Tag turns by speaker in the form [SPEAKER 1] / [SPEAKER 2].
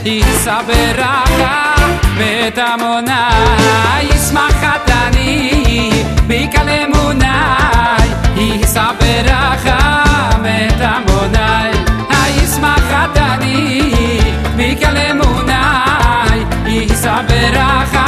[SPEAKER 1] יישא ברכה בית עמוני, ישמח חתני בקל אמוני, יישא ברכה בית עמוני, ישמח חתני בקל אמוני, יישא ברכה